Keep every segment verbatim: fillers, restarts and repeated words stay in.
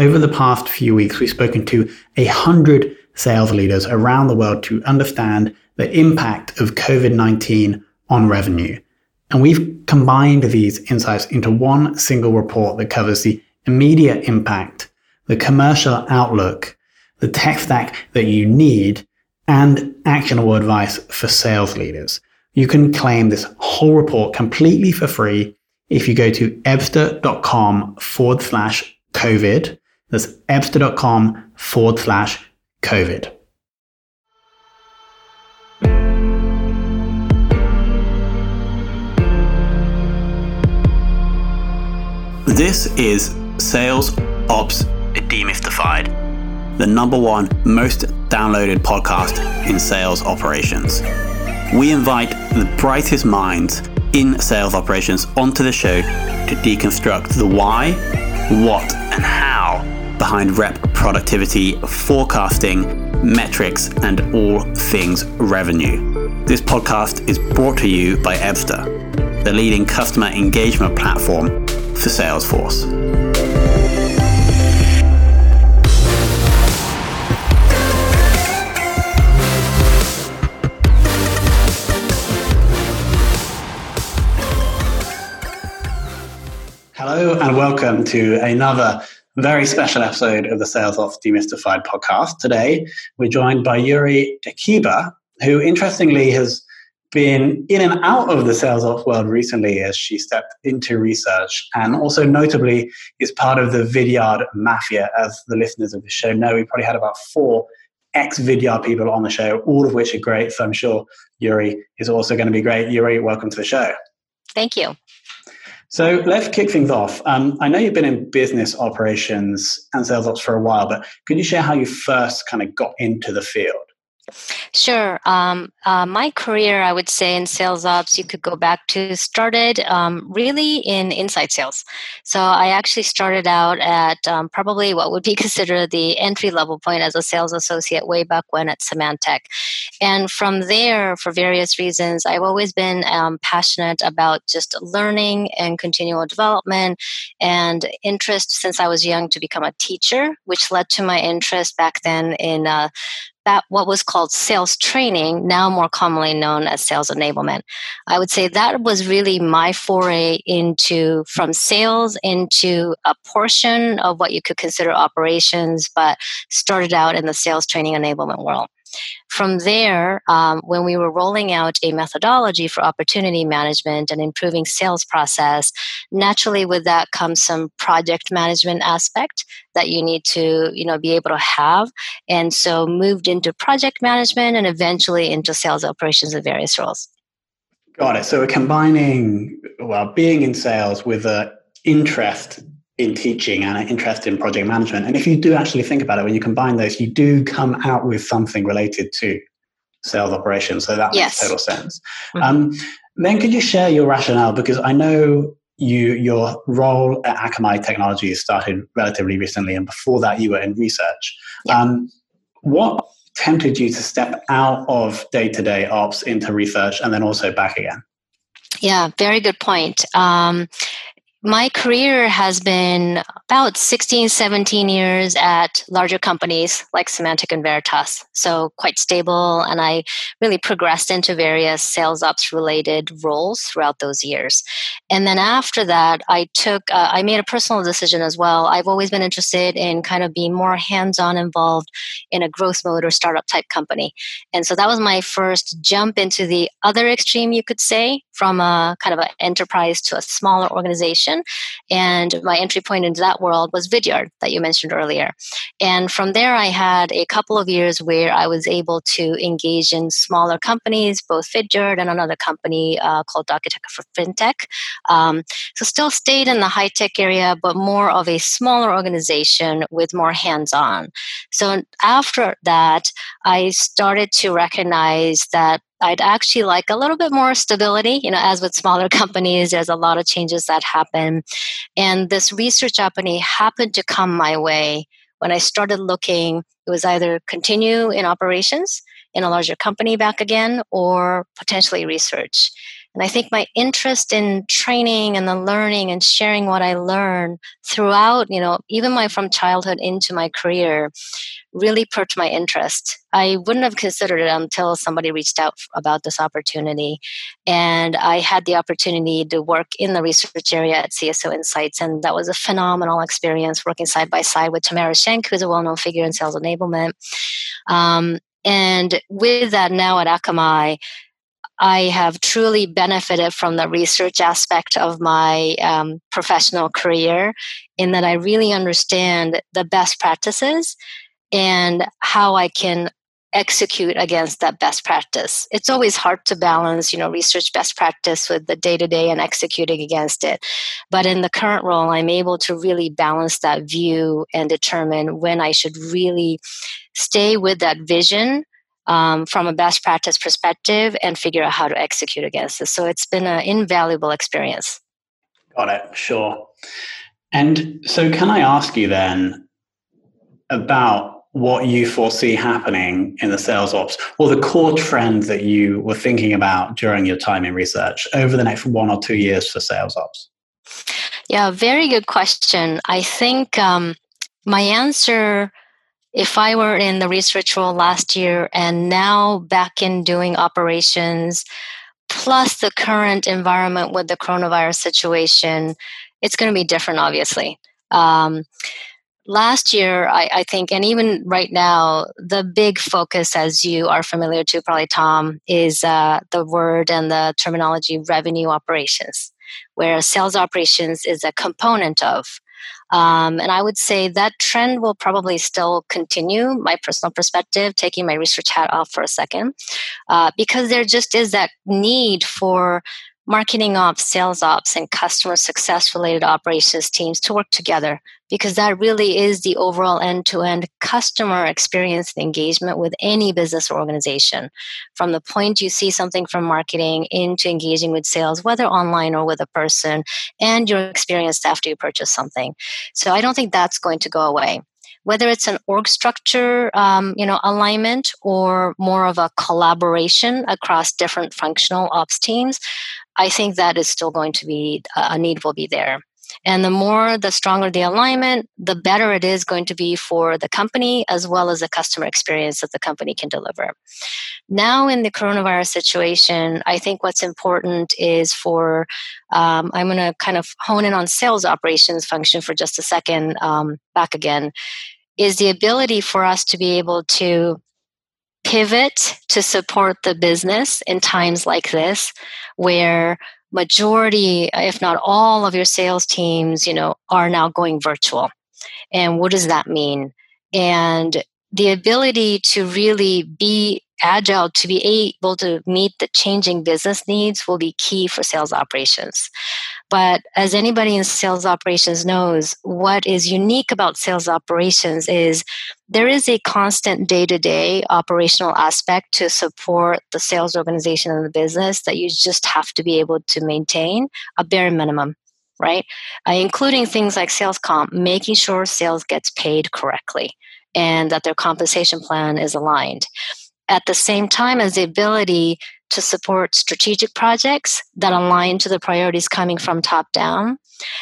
over the past few weeks, we've spoken to a hundred sales leaders around the world to understand the impact of COVID nineteen on revenue. And we've combined these insights into one single report that covers the immediate impact, the commercial outlook, the tech stack that you need, and actionable advice for sales leaders. You can claim this whole report completely for free if you go to ebster.com forward slash COVID. That's ebster.com forward slash COVID. This is Sales Ops Demystified, the number one most downloaded podcast in sales operations. We invite the brightest minds in sales operations onto the show to deconstruct the why, what, and how behind rep productivity, forecasting, metrics, and all things revenue. This podcast is brought to you by Ebster, the leading customer engagement platform for Salesforce. Hello and welcome to another very special episode of the Sales Ops Demystified podcast. Today, we're joined by Yuri Dekiba, who interestingly has been in and out of the sales ops world recently as she stepped into research, and also notably is part of the Vidyard Mafia. As the listeners of the show know, we probably had about four ex-Vidyard people on the show, all of which are great. So I'm sure Yuri is also going to be great. Yuri, welcome to the show. Thank you. So let's kick things off. Um, I know you've been in business operations and sales ops for a while, but could you share how you first kind of got into the field? Sure. Um, uh, my career, I would say, in sales ops, you could go back to started um, really in inside sales. So I actually started out at um, probably what would be considered the entry level point as a sales associate way back when at Symantec. And from there, for various reasons, I've always been um, passionate about just learning and continual development and interest since I was young to become a teacher, which led to my interest back then in uh, that what was called sales training, now more commonly known as sales enablement. I would say that was really my foray into from sales into a portion of what you could consider operations, but started out in the sales training enablement world. From there, um, when we were rolling out a methodology for opportunity management and improving sales process, naturally with that comes some project management aspect that you need to, you know, be able to have. And so moved into project management and eventually into sales operations in various roles. Got it. So we're combining, well, being in sales with an interest in teaching and an interest in project management. And if you do actually think about it, when you combine those, you do come out with something related to sales operations. So that yes. makes total sense. Mm-hmm. Um, then could you share your rationale? Because I know you your role at Akamai Technologies started relatively recently, and before that you were in research. Yeah. Um, what tempted you to step out of day-to-day ops into research and then also back again? Yeah, very good point. Um, My career has been about sixteen, seventeen years at larger companies like Symantec and Veritas. So quite stable. And I really progressed into various sales ops related roles throughout those years. And then after that, I took, uh, I made a personal decision as well. I've always been interested in kind of being more hands-on involved in a growth mode or startup type company. And so that was my first jump into the other extreme, you could say, from a kind of an enterprise to a smaller organization. And my entry point into that world was Vidyard that you mentioned earlier. And from there, I had a couple of years where I was able to engage in smaller companies, both Vidyard and another company uh, called Architect for FinTech. Um, so still stayed in the high-tech area, but more of a smaller organization with more hands-on. So after that, I started to recognize that I'd actually like a little bit more stability. You know, as with smaller companies, there's a lot of changes that happen. And this research opportunity happened to come my way when I started looking. It was either continue in operations in a larger company back again or potentially research. And I think my interest in training and the learning and sharing what I learned throughout, you know, even my from childhood into my career, really perked my interest. I wouldn't have considered it until somebody reached out about this opportunity. And I had the opportunity to work in the research area at C S O Insights. And that was a phenomenal experience working side by side with Tamara Schenk, who's a well-known figure in sales enablement. Um, and with that, now at Akamai, I have truly benefited from the research aspect of my um, professional career, in that I really understand the best practices and how I can execute against that best practice. It's always hard to balance, you know, research best practice with the day-to-day and executing against it. But in the current role, I'm able to really balance that view and determine when I should really stay with that vision um, from a best practice perspective and figure out how to execute against it. So it's been an invaluable experience. Got it. Sure. And so can I ask you then about what you foresee happening in the sales ops, or the core trends that you were thinking about during your time in research over the next one or two years for sales ops? Yeah, very good question. I think um, my answer, if I were in the research role last year and now back in doing operations, plus the current environment with the coronavirus situation, it's going to be different, obviously. Um, Last year, I, I think, and even right now, the big focus, as you are familiar to, probably Tom, is uh, the word and the terminology revenue operations, where sales operations is a component of. Um, and I would say that trend will probably still continue, my personal perspective, taking my research hat off for a second, uh, because there just is that need for marketing ops, sales ops, and customer success related operations teams to work together, because that really is the overall end-to-end customer experience and engagement with any business or organization. From the point you see something from marketing into engaging with sales, whether online or with a person, and your experience after you purchase something. So I don't think that's going to go away. Whether it's an org structure, um, you know, alignment, or more of a collaboration across different functional ops teams, I think that is still going to be, a need will be there. And the more, the stronger the alignment, the better it is going to be for the company as well as the customer experience that the company can deliver. Now in the coronavirus situation, I think what's important is for, um, I'm going to kind of hone in on sales operations function for just a second, um, back again, is the ability for us to be able to pivot to support the business in times like this, where majority, if not all of your sales teams, you know, are now going virtual. And what does that mean? And the ability to really be agile, to be able to meet the changing business needs will be key for sales operations. But as anybody in sales operations knows, what is unique about sales operations is there is a constant day-to-day operational aspect to support the sales organization and the business that you just have to be able to maintain a bare minimum, right? Uh, including things like sales comp, making sure sales gets paid correctly and that their compensation plan is aligned. At the same time as the ability to support strategic projects that align to the priorities coming from top down.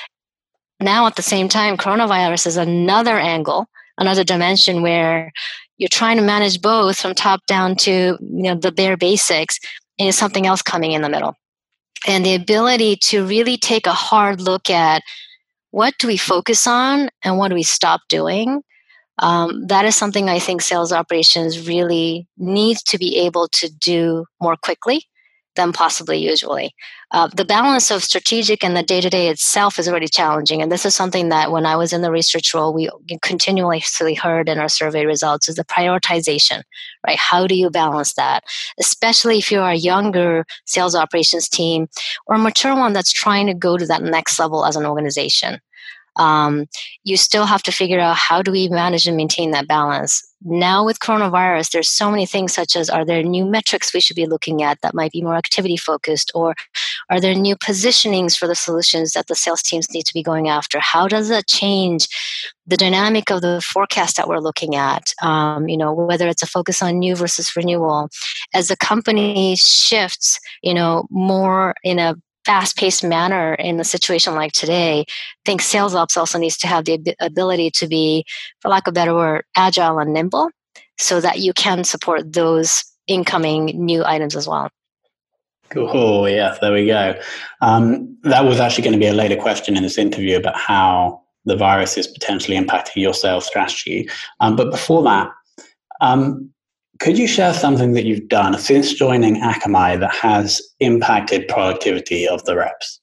Now, at the same time, coronavirus is another angle, another dimension where you're trying to manage both from top down to, you know, the bare basics, and there's something else coming in the middle. And the ability to really take a hard look at what do we focus on and what do we stop doing. Um, that is something I think sales operations really needs to be able to do more quickly than possibly usually. Uh, the balance of strategic and the day-to-day itself is already challenging. And this is something that when I was in the research role, we continuously heard in our survey results is the prioritization, right? How do you balance that? Especially if you're a younger sales operations team or a mature one that's trying to go to that next level as an organization. Um, you still have to figure out how do we manage and maintain that balance. Now with coronavirus, there's so many things such as, are there new metrics we should be looking at that might be more activity focused, or are there new positionings for the solutions that the sales teams need to be going after? How does that change the dynamic of the forecast that we're looking at? Um, you know, whether it's a focus on new versus renewal. As the company shifts, you know, more in a fast-paced manner in a situation like today, I think sales ops also needs to have the ab- ability to be, for lack of a better word, agile and nimble, so that you can support those incoming new items as well. Cool. Yeah, there we go. Um, that was actually going to be a later question in this interview about how the virus is potentially impacting your sales strategy. Um, but before that, um, could you share something that you've done since joining Akamai that has impacted productivity of the reps?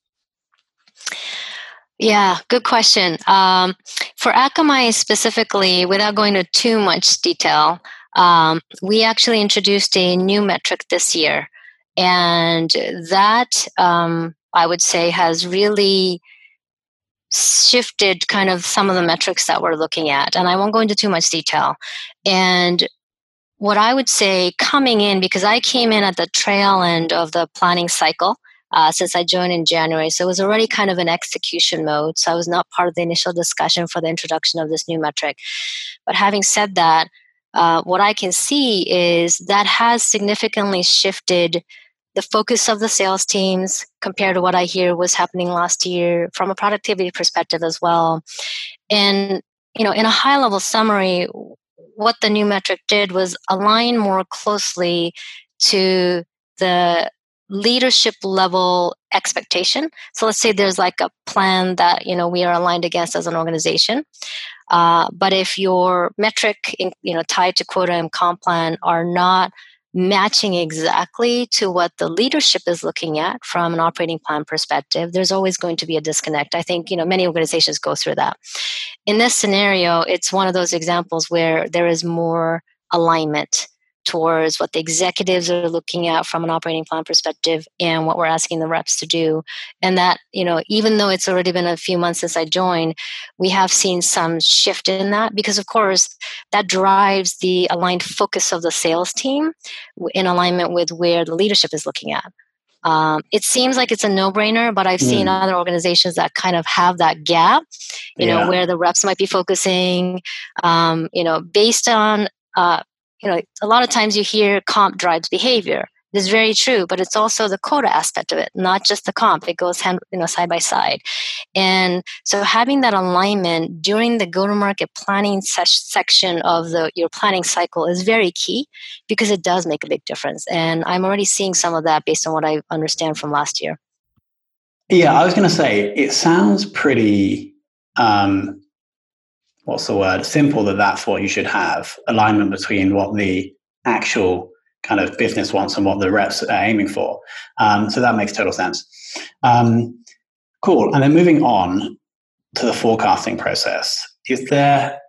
Yeah, good question. Um, for Akamai specifically, without going into too much detail, um, we actually introduced a new metric this year. And that, um, I would say, has really shifted kind of some of the metrics that we're looking at. And I won't go into too much detail. And what I would say coming in, because I came in at the trail end of the planning cycle, uh, since I joined in January. So it was already kind of an execution mode. So I was not part of the initial discussion for the introduction of this new metric. But having said that, uh, what I can see is that has significantly shifted the focus of the sales teams compared to what I hear was happening last year from a productivity perspective as well. And, you know, in a high level summary, what the new metric did was align more closely to the leadership level expectation. So let's say there's like a plan that, you know, we are aligned against as an organization. Uh, but if your metric, in, you know, tied to quota and comp plan are not matching exactly to what the leadership is looking at from an operating plan perspective, there's always going to be a disconnect. I think, you know, many organizations go through that. In this scenario, it's one of those examples where there is more alignment towards what the executives are looking at from an operating plan perspective and what we're asking the reps to do. And that, you know, even though it's already been a few months since I joined, we have seen some shift in that because, of course, that drives the aligned focus of the sales team in alignment with where the leadership is looking at. Um, it seems like it's a no-brainer, but I've seen mm. other organizations that kind of have that gap, you yeah. know, where the reps might be focusing, um, you know, based on, uh, you know, a lot of times you hear comp drives behavior. It's very true, but it's also the quota aspect of it, not just the comp. It goes hand, you know, side by side. And so having that alignment during the go-to-market planning se- section of the your planning cycle is very key because it does make a big difference. And I'm already seeing some of that based on what I understand from last year. Yeah, I was going to say, it sounds pretty, um, what's the word, simple that that's what you should have, alignment between what the actual kind of business wants and what the reps are aiming for. Um, so that makes total sense. Um, cool. And then moving on to the forecasting process, is there,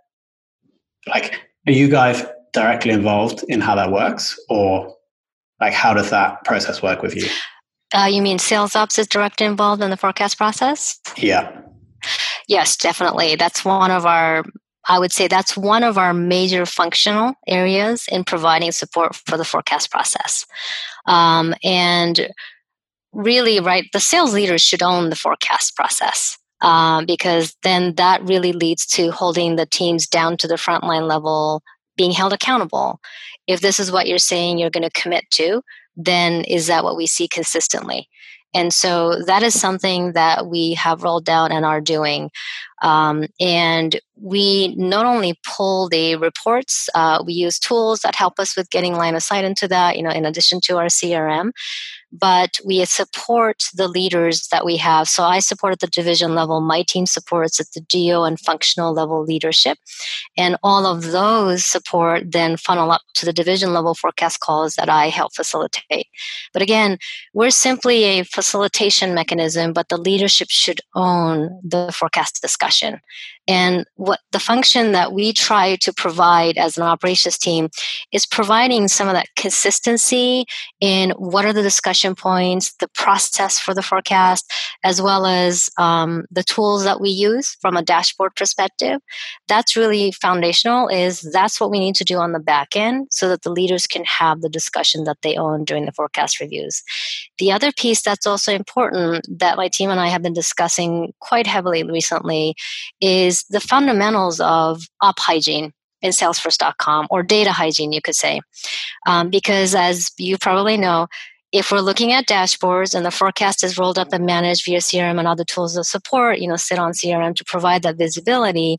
like, are you guys directly involved in how that works, or like how does that process work with you? Uh, you mean sales ops is directly involved in the forecast process? Yeah. Yes, definitely. That's one of our, I would say that's one of our major functional areas in providing support for the forecast process. Um, and really, right, the sales leaders should own the forecast process. Um, because then that really leads to holding the teams down to the frontline level, being held accountable. If this is what you're saying you're going to commit to, then is that what we see consistently? And so that is something that we have rolled out and are doing. Um, and we not only pull the reports, uh, we use tools that help us with getting line of sight into that, you know, in addition to our C R M. But we support the leaders that we have. So I support at the division level. My team supports at the geo and functional level leadership. And all of those support then funnel up to the division level forecast calls that I help facilitate. But again, we're simply a facilitation mechanism, but the leadership should own the forecast discussion. And what the function that we try to provide as an operations team is providing some of that consistency in what are the discussion points, the process for the forecast, as well as um, the tools that we use from a dashboard perspective. That's really foundational, is that's what we need to do on the back end so that the leaders can have the discussion that they own during the forecast reviews. The other piece that's also important that my team and I have been discussing quite heavily recently is the fundamentals of op hygiene in Salesforce dot com, or data hygiene, you could say. Um, because as you probably know, if we're looking at dashboards and the forecast is rolled up and managed via C R M and other tools of support, you know, sit on C R M to provide that visibility,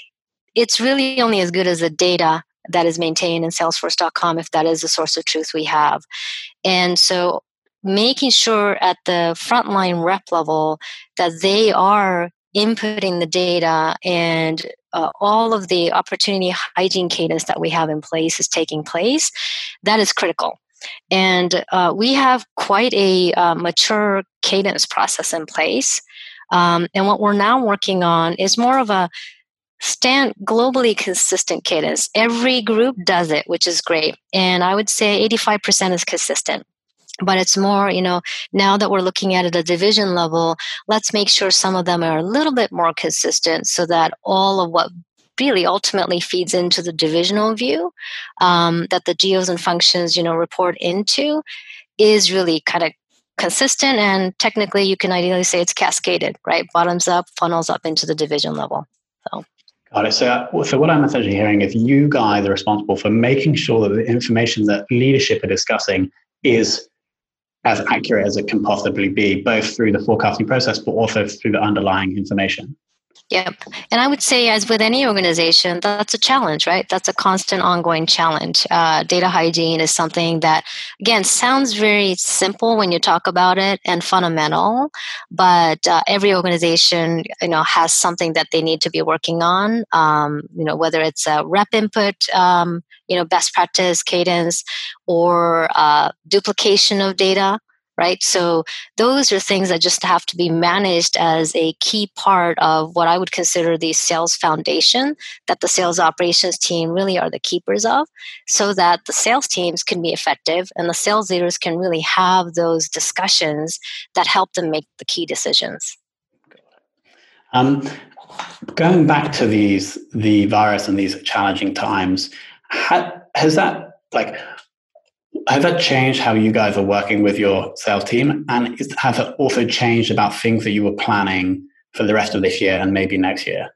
it's really only as good as the data that is maintained in Salesforce dot com, if that is the source of truth we have. And so making sure at the frontline rep level that they are inputting the data and uh, all of the opportunity hygiene cadence that we have in place is taking place, that is critical. And uh, we have quite a uh, mature cadence process in place. Um, and what we're now working on is more of a stand globally consistent cadence. Every group does it, which is great. And I would say eighty-five percent is consistent. But it's more, you know, now that we're looking at it at a division level, let's make sure some of them are a little bit more consistent so that all of what really ultimately feeds into the divisional view um, that the geos and functions, you know, report into is really kind of consistent. And technically, you can ideally say it's cascaded, right? Bottoms up, funnels up into the division level. So. Got it. So, so what I'm essentially hearing is you guys are responsible for making sure that the information that leadership are discussing is as accurate as it can possibly be, both through the forecasting process, but also through the underlying information. Yep. And I would say, as with any organization, that's a challenge, right? That's a constant ongoing challenge. Uh, data hygiene is something that, again, sounds very simple when you talk about it and fundamental, but uh, every organization, you know, has something that they need to be working on, um, you know, whether it's a rep input, um, you know, best practice, cadence, or uh, duplication of data. Right. So those are things that just have to be managed as a key part of what I would consider the sales foundation that the sales operations team really are the keepers of, so that the sales teams can be effective and the sales leaders can really have those discussions that help them make the key decisions. Um, going back to these, the virus and these challenging times, ha, has that like, has that changed how you guys are working with your sales team? And is, has it also changed about things that you were planning for the rest of this year and maybe next year?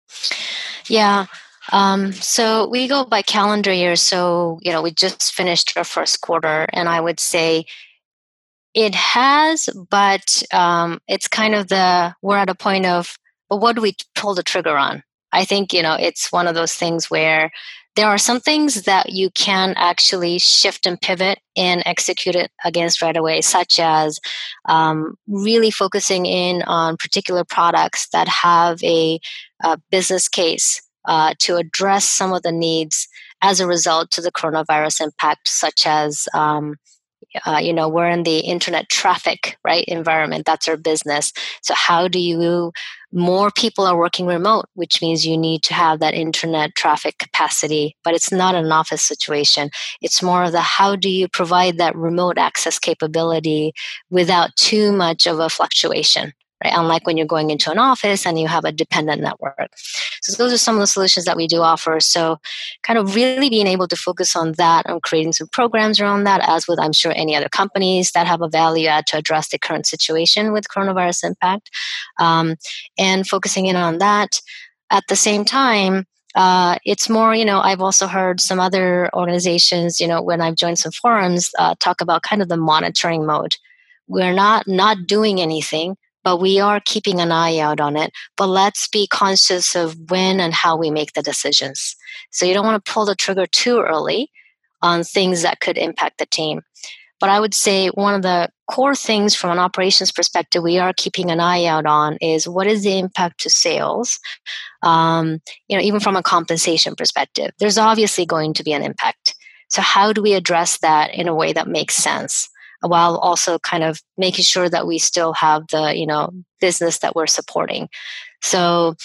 Yeah. Um, so we go by calendar year. So, you know, we just finished our first quarter, and I would say it has, but um, it's kind of the, we're at a point of, well, what do we pull the trigger on? I think, you know, it's one of those things where there are some things that you can actually shift and pivot and execute it against right away, such as um, really focusing in on particular products that have a, a business case uh, to address some of the needs as a result to the coronavirus impact, such as um, Uh, you know, we're in the internet traffic, right, environment. That's our business. So how do you, more people are working remote, which means you need to have that internet traffic capacity, but it's not an office situation. It's more of the, how do you provide that remote access capability without too much of a fluctuation? Right? Unlike when you're going into an office and you have a dependent network. So those are some of the solutions that we do offer. So kind of really being able to focus on that and creating some programs around that, as with, I'm sure, any other companies that have a value add to address the current situation with coronavirus impact, um, and focusing in on that. At the same time, uh, it's more, you know, I've also heard some other organizations, you know, when I've joined some forums, uh, talk about kind of the monitoring mode. We're not not doing anything, but we are keeping an eye out on it. But let's be conscious of when and how we make the decisions. So you don't want to pull the trigger too early on things that could impact the team. But I would say one of the core things from an operations perspective we are keeping an eye out on is, what is the impact to sales? Um, you know, even from a compensation perspective, there's obviously going to be an impact. So how do we address that in a way that makes sense, while also kind of making sure that we still have the, you know, business that we're supporting? So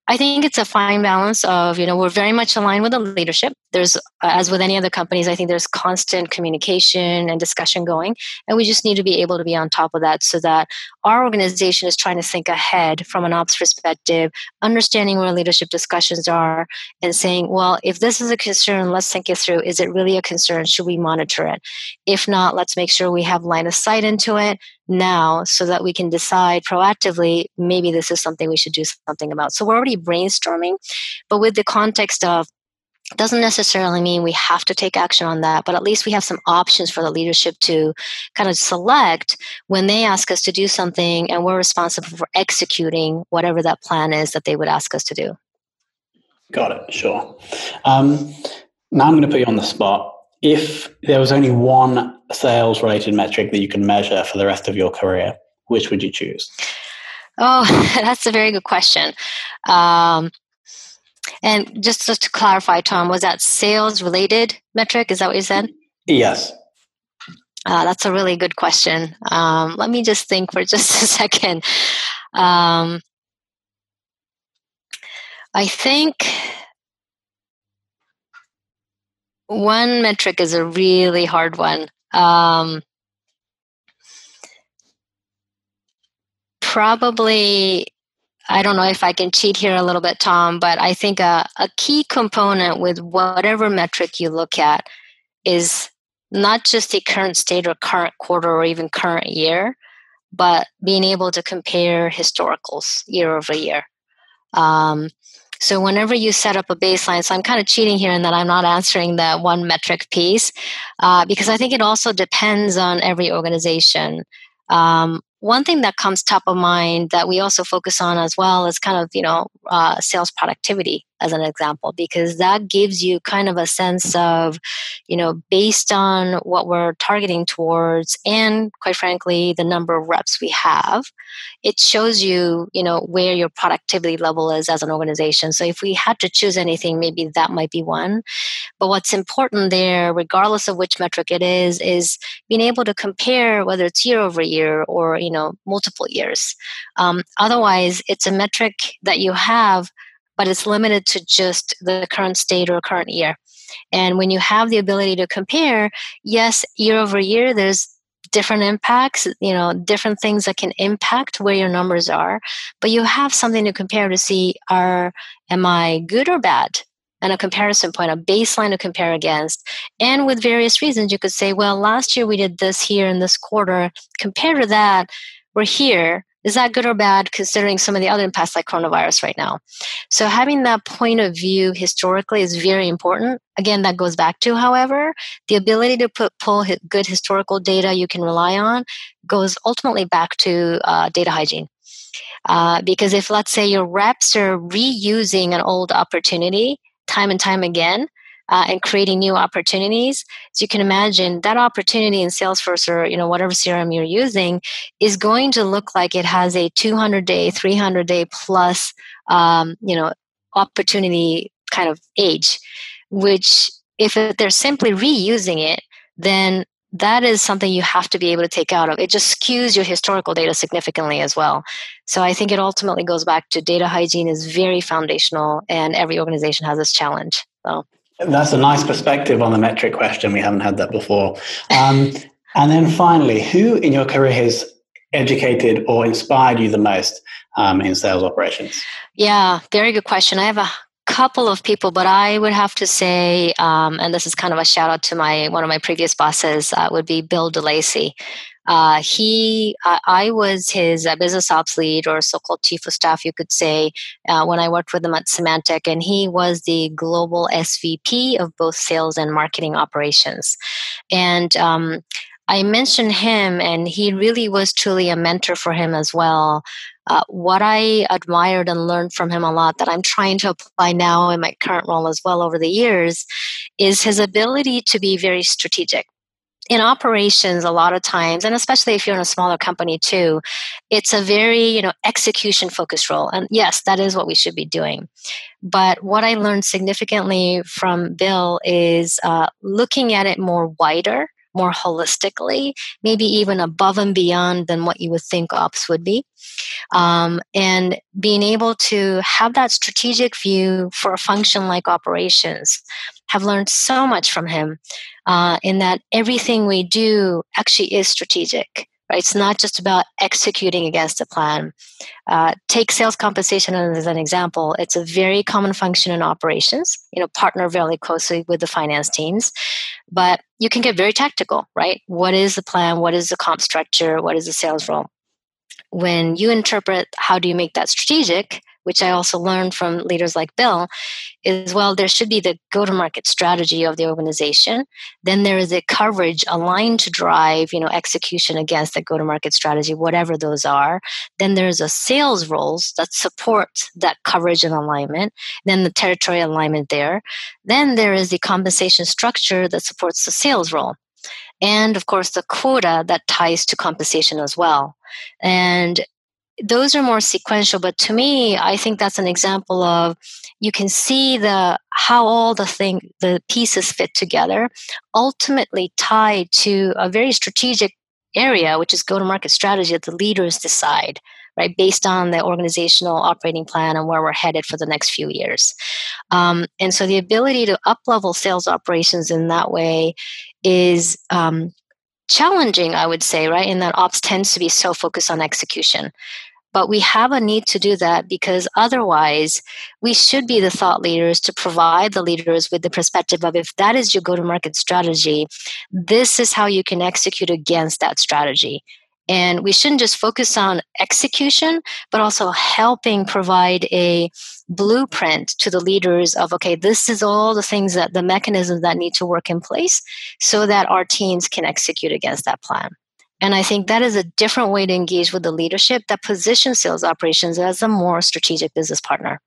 I think it's a fine balance of, you know, we're very much aligned with the leadership. There's, uh, as with any other companies, I think there's constant communication and discussion going. And we just need to be able to be on top of that so that our organization is trying to think ahead from an ops perspective, understanding where leadership discussions are and saying, well, if this is a concern, let's think it through. Is it really a concern? Should we monitor it? If not, let's make sure we have line of sight into it now so that we can decide proactively, maybe this is something we should do something about. So we're already brainstorming, but with the context of, doesn't necessarily mean we have to take action on that, but at least we have some options for the leadership to kind of select when they ask us to do something, and we're responsible for executing whatever that plan is that they would ask us to do. Got it. Sure. Um, now I'm going to put you on the spot. If there was only one sales-related metric that you can measure for the rest of your career, which would you choose? Oh, that's a very good question. Um, and just, just to clarify, Tom, was that sales-related metric? Is that what you said? Yes. Uh, that's a really good question. Um, let me just think for just a second. Um, I think one metric is a really hard one. Um, probably, I don't know if I can cheat here a little bit, Tom, but I think a, a key component with whatever metric you look at is not just the current state or current quarter or even current year, but being able to compare historicals year over year. Um, so whenever you set up a baseline, so I'm kind of cheating here in that I'm not answering that one metric piece, uh, because I think it also depends on every organization. Um, one thing that comes top of mind that we also focus on as well is kind of, you know, uh, sales productivity as an example, because that gives you kind of a sense of, you know, based on what we're targeting towards and quite frankly, the number of reps we have, it shows you, you know, where your productivity level is as an organization. So if we had to choose anything, maybe that might be one. But what's important there, regardless of which metric it is, is being able to compare whether it's year over year or, you know, multiple years. Um, otherwise, it's a metric that you have, but it's limited to just the current state or current year. And when you have the ability to compare, yes, year over year, there's different impacts, you know, different things that can impact where your numbers are, but you have something to compare to see, are, am I good or bad? And a comparison point, a baseline to compare against. And with various reasons, you could say, well, last year we did this here in this quarter. Compared to that, we're here. Is that good or bad considering some of the other impacts like coronavirus right now? So having that point of view historically is very important. Again, that goes back to, however, the ability to put, pull good historical data you can rely on goes ultimately back to uh, data hygiene. Uh, because if, let's say, your reps are reusing an old opportunity time and time again, uh, and creating new opportunities, so you can imagine that opportunity in Salesforce or, you know, whatever C R M you're using is going to look like it has a two hundred day, three hundred day plus, um, you know, opportunity kind of age, which if they're simply reusing it, then that is something you have to be able to take out of. It just skews your historical data significantly as well. So I think it ultimately goes back to data hygiene is very foundational, and every organization has this challenge. So that's a nice perspective on the metric question. We haven't had that before. Um, and then finally, who in your career has educated or inspired you the most um, in sales operations? Yeah, very good question. I have a couple of people, but I would have to say, um, and this is kind of a shout out to my one of my previous bosses, uh, would be Bill DeLacy. Uh, he, uh, I was his uh, business ops lead, or so-called chief of staff, you could say, uh, when I worked with him at Symantec, and he was the global S V P of both sales and marketing operations. And um, I mentioned him, and he really was truly a mentor for him as well. Uh, what I admired and learned from him a lot that I'm trying to apply now in my current role as well over the years is his ability to be very strategic. In operations, a lot of times, and especially if you're in a smaller company too, it's a very, you know, execution focused role. And yes, that is what we should be doing. But what I learned significantly from Bill is uh, looking at it more wider, more holistically, maybe even above and beyond than what you would think ops would be. Um, and being able to have that strategic view for a function like operations. Have learned so much from him uh, in that everything we do actually is strategic. Right? It's not just about executing against a plan. Uh, take sales compensation as an example. It's a very common function in operations. You know, partner very closely with the finance teams, but you can get very tactical, right? What is the plan? What is the comp structure? What is the sales role? When you interpret how do you make that strategic, which I also learned from leaders like Bill, is, well, there should be the go-to-market strategy of the organization. Then there is a coverage aligned to drive, you know, execution against the go-to-market strategy, whatever those are. Then there's a sales roles that support that coverage and alignment. Then the territory alignment there. Then there is the compensation structure that supports the sales role. And of course, the quota that ties to compensation as well. And those are more sequential, but to me, I think that's an example of you can see the how all the thing the pieces fit together, ultimately tied to a very strategic area, which is go-to-market strategy that the leaders decide, right, based on the organizational operating plan and where we're headed for the next few years. Um, and so the ability to up-level sales operations in that way is um, challenging, I would say, right, in that ops tends to be so focused on execution. But we have a need to do that because otherwise we should be the thought leaders to provide the leaders with the perspective of, if that is your go-to-market strategy, this is how you can execute against that strategy. And we shouldn't just focus on execution, but also helping provide a blueprint to the leaders of, okay, this is all the things that the mechanisms that need to work in place so that our teams can execute against that plan. And I think that is a different way to engage with the leadership that positions sales operations as a more strategic business partner.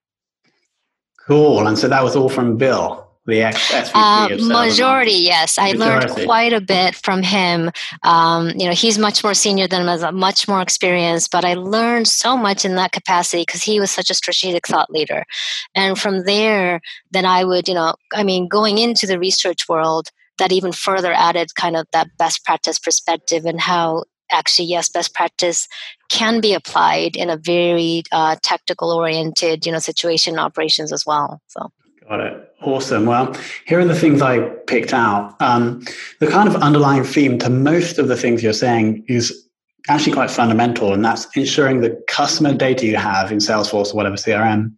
Cool. And so that was all from Bill, the ex-S V P uh, of sales. Majority, yes. I Majority. learned quite a bit from him. Um, you know, he's much more senior than me, has much more experience, but I learned so much in that capacity because he was such a strategic thought leader. And from there, then I would, you know, I mean, going into the research world, that even further added kind of that best practice perspective and how actually, yes, best practice can be applied in a very uh, tactical oriented, you know, situation operations as well. So. Got it. Awesome. Well, here are the things I picked out. Um, the kind of underlying theme to most of the things you're saying is actually quite fundamental, and that's ensuring the customer data you have in Salesforce or whatever C R M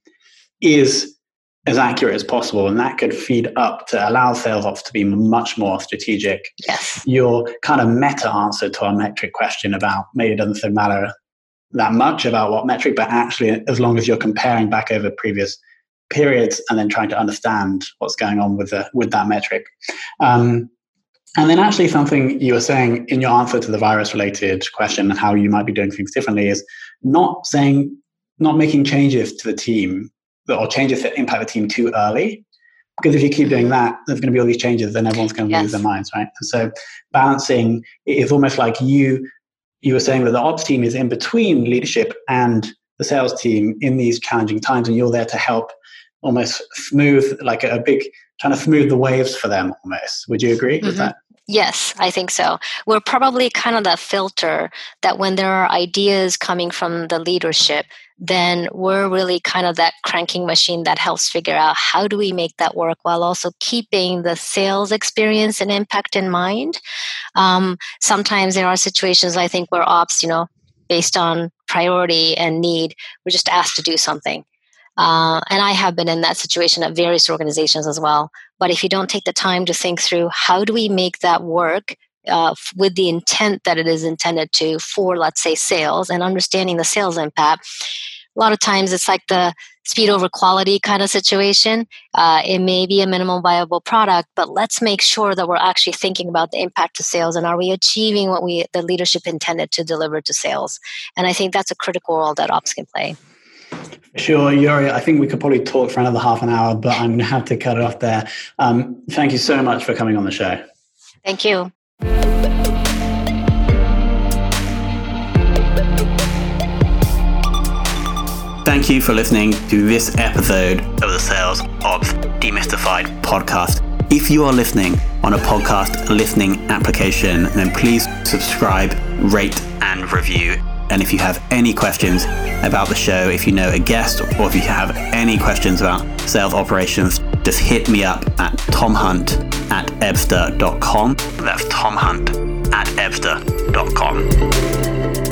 is as accurate as possible, and that could feed up to allow sales ops to be much more strategic. Yes. Your kind of meta answer to our metric question about maybe it doesn't so matter that much about what metric, but actually as long as you're comparing back over previous periods and then trying to understand what's going on with the with that metric. Um, and then actually something you were saying in your answer to the virus-related question and how you might be doing things differently is not saying, not making changes to the team or changes that impact the team too early. Because if you keep doing that, there's going to be all these changes, then everyone's going to yes. lose their minds, right? And so balancing is almost like you you were saying that the ops team is in between leadership and the sales team in these challenging times, and you're there to help almost smooth, like a, a big, trying to smooth the waves for them almost. Would you agree mm-hmm. with that? Yes, I think so. We're probably kind of that filter that when there are ideas coming from the leadership, then we're really kind of that cranking machine that helps figure out how do we make that work while also keeping the sales experience and impact in mind. Um, sometimes there are situations, I think, where ops, you know, based on priority and need, we're just asked to do something. Uh, and I have been in that situation at various organizations as well. But if you don't take the time to think through how do we make that work uh, with the intent that it is intended to for, let's say, sales and understanding the sales impact, a lot of times it's like the speed over quality kind of situation. Uh, it may be a minimum viable product, but let's make sure that we're actually thinking about the impact to sales and are we achieving what we the leadership intended to deliver to sales. And I think that's a critical role that ops can play. Sure, Yuri, I think we could probably talk for another half an hour, but I'm going to have to cut it off there. Um, thank you so much for coming on the show. Thank you. Thank you for listening to this episode of the Sales Ops Demystified podcast. If you are listening on a podcast listening application, then please subscribe, rate, and review. And if you have any questions about the show, if you know a guest, or if you have any questions about sales operations, just hit me up at tomhunt at ebster dot com. That's tomhunt at ebster dot com.